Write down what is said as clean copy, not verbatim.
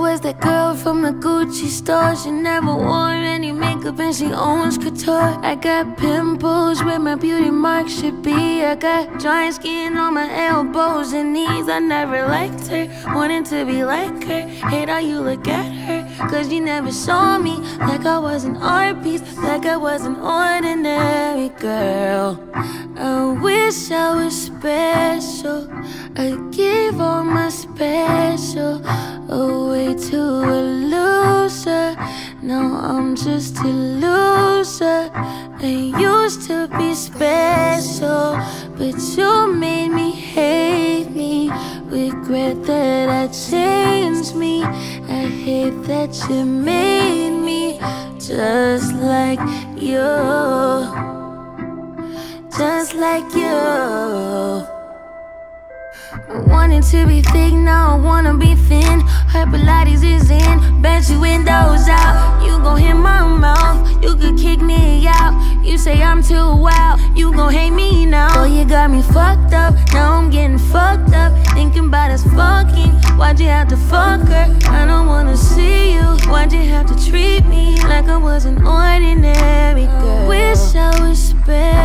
was that girl from the Gucci store. She never wore any makeup and she owns couture. I got pimples where my beauty mark should be. I got dry skin on my elbows and knees. I never liked her, wanted to be like her. Hate how you look at her, cause you never saw me like I was an art piece, like I was an ordinary girl. I wish I was special. I give all my special away to a loser. Now I'm just a loser. I used to be special, but you made me hate me. Regret that I changed me. I hate that you made me just like you, just like you. Wanting to be thick, now I wanna be thin. Her Pilates is in, bet you windows out. You gon' hit my mouth, you could kick me out. You say I'm too wild, you gon' hate me now. Oh, you got me fucked up, now I'm getting fucked up. Thinking about us fucking, why'd you have to fuck her? I don't wanna see you, why'd you have to treat me like I was an ordinary girl? Wish I was special.